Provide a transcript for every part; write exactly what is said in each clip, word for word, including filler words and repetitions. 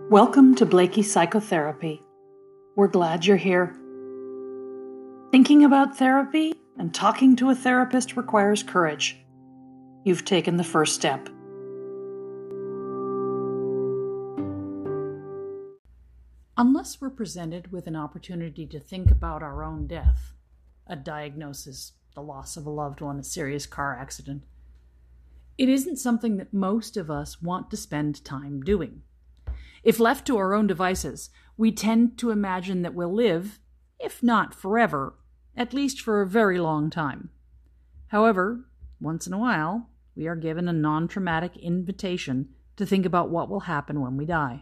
Welcome to Blakey Psychotherapy. We're glad you're here. Thinking about therapy and talking to a therapist requires courage. You've taken the first step. Unless we're presented with an opportunity to think about our own death, a diagnosis, the loss of a loved one, a serious car accident, it isn't something that most of us want to spend time doing. If left to our own devices, we tend to imagine that we'll live, if not forever, at least for a very long time. However, once in a while, we are given a non-traumatic invitation to think about what will happen when we die.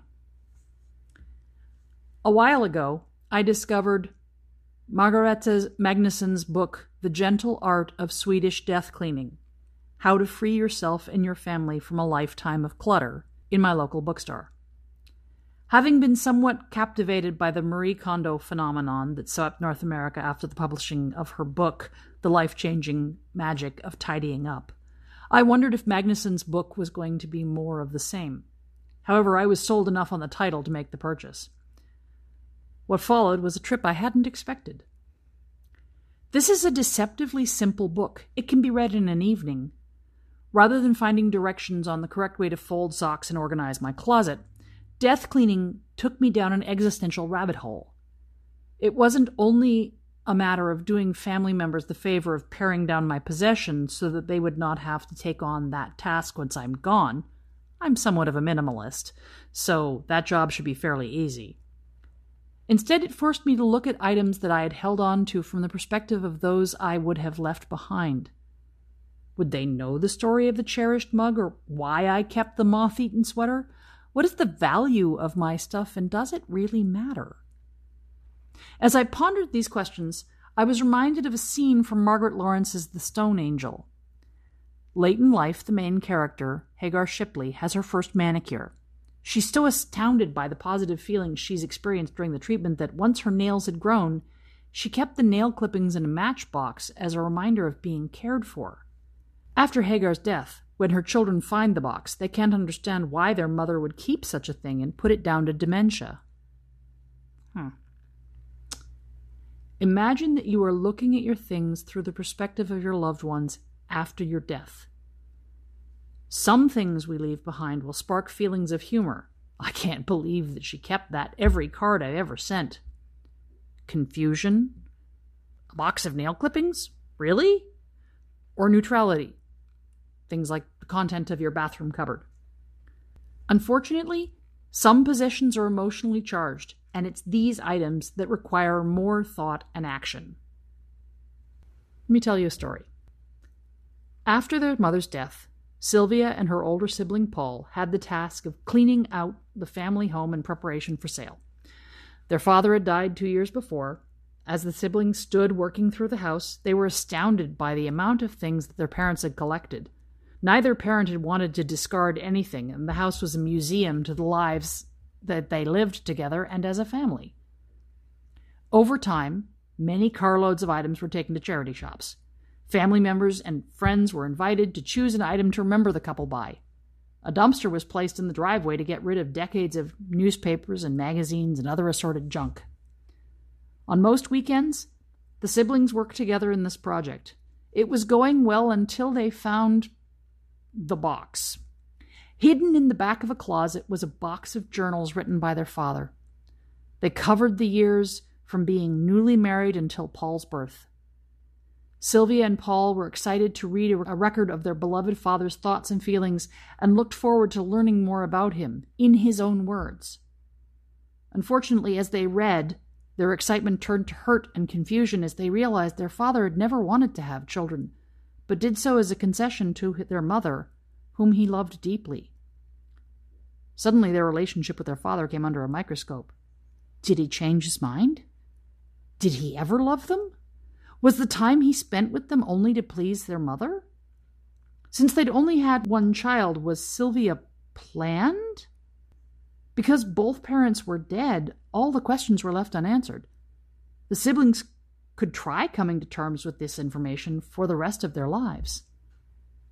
A while ago, I discovered Margareta Magnusson's book, The Gentle Art of Swedish Death Cleaning: How to Free Yourself and Your Family from a Lifetime of Clutter, in my local bookstore. Having been somewhat captivated by the Marie Kondo phenomenon that swept North America after the publishing of her book, The Life-Changing Magic of Tidying Up, I wondered if Magnusson's book was going to be more of the same. However, I was sold enough on the title to make the purchase. What followed was a trip I hadn't expected. This is a deceptively simple book. It can be read in an evening. Rather than finding directions on the correct way to fold socks and organize my closet, death cleaning took me down an existential rabbit hole. It wasn't only a matter of doing family members the favor of paring down my possessions so that they would not have to take on that task once I'm gone. I'm somewhat of a minimalist, so that job should be fairly easy. Instead, it forced me to look at items that I had held on to from the perspective of those I would have left behind. Would they know the story of the cherished mug or why I kept the moth-eaten sweater? What is the value of my stuff, and does it really matter? As I pondered these questions, I was reminded of a scene from Margaret Lawrence's The Stone Angel. Late in life, the main character, Hagar Shipley, has her first manicure. She's so astounded by the positive feelings she's experienced during the treatment that once her nails had grown, she kept the nail clippings in a matchbox as a reminder of being cared for. After Hagar's death, when her children find the box, they can't understand why their mother would keep such a thing and put it down to dementia. Hmm. Imagine that you are looking at your things through the perspective of your loved ones after your death. Some things we leave behind will spark feelings of humor. I can't believe that she kept that every card I ever sent. Confusion? A box of nail clippings? Really? Or neutrality? Things like the content of your bathroom cupboard. Unfortunately, some possessions are emotionally charged, and it's these items that require more thought and action. Let me tell you a story. After their mother's death, Sylvia and her older sibling Paul had the task of cleaning out the family home in preparation for sale. Their father had died two years before. As the siblings stood working through the house, they were astounded by the amount of things that their parents had collected. Neither parent had wanted to discard anything, and the house was a museum to the lives that they lived together and as a family. Over time, many carloads of items were taken to charity shops. Family members and friends were invited to choose an item to remember the couple by. A dumpster was placed in the driveway to get rid of decades of newspapers and magazines and other assorted junk. On most weekends, the siblings worked together in this project. It was going well until they found the box. Hidden in the back of a closet was a box of journals written by their father. They covered the years from being newly married until Paul's birth. Sylvia and Paul were excited to read a record of their beloved father's thoughts and feelings and looked forward to learning more about him, in his own words. Unfortunately, as they read, their excitement turned to hurt and confusion as they realized their father had never wanted to have children, but did so as a concession to their mother, whom he loved deeply. Suddenly, their relationship with their father came under a microscope. Did he change his mind? Did he ever love them? Was the time he spent with them only to please their mother? Since they'd only had one child, was Sylvia planned? Because both parents were dead, all the questions were left unanswered. The siblings could try coming to terms with this information for the rest of their lives.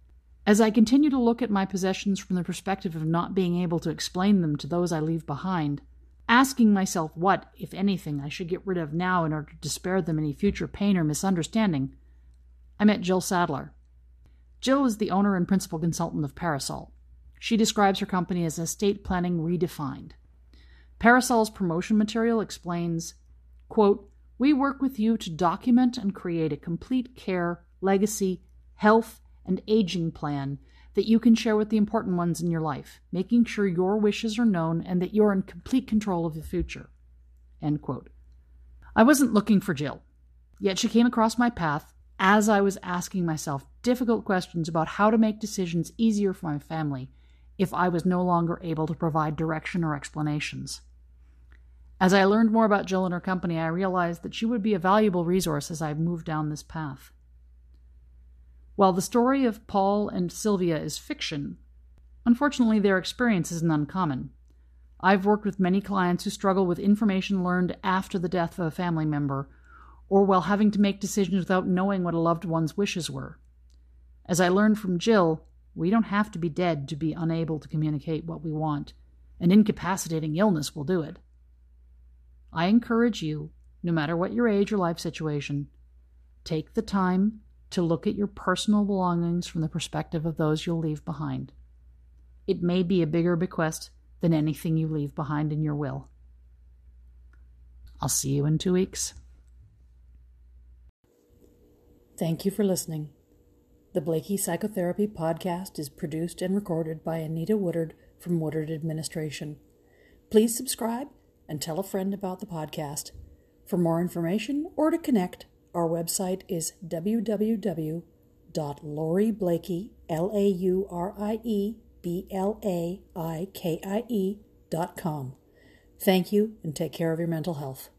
As I continue to look at my possessions from the perspective of not being able to explain them to those I leave behind, asking myself what, if anything, I should get rid of now in order to spare them any future pain or misunderstanding, I met Jill Sadler. Jill is the owner and principal consultant of Parasol. She describes her company as estate planning redefined. Parasol's promotion material explains, quote, "We work with you to document and create a complete care, legacy, health, and aging plan that you can share with the important ones in your life, making sure your wishes are known and that you're in complete control of the future." End quote. I wasn't looking for Jill, yet she came across my path as I was asking myself difficult questions about how to make decisions easier for my family if I was no longer able to provide direction or explanations. As I learned more about Jill and her company, I realized that she would be a valuable resource as I moved down this path. While the story of Paul and Sylvia is fiction, unfortunately their experience isn't uncommon. I've worked with many clients who struggle with information learned after the death of a family member, or while having to make decisions without knowing what a loved one's wishes were. As I learned from Jill, we don't have to be dead to be unable to communicate what we want. An incapacitating illness will do it. I encourage you, no matter what your age or life situation, take the time to look at your personal belongings from the perspective of those you'll leave behind. It may be a bigger bequest than anything you leave behind in your will. I'll see you in two weeks. Thank you for listening. The Blakey Psychotherapy Podcast is produced and recorded by Anita Woodard from Woodard Administration. Please subscribe and tell a friend about the podcast. For more information or to connect, our website is w w w dot laurie blakey, L A U R I E B L A I K I E dot com. Thank you and take care of your mental health.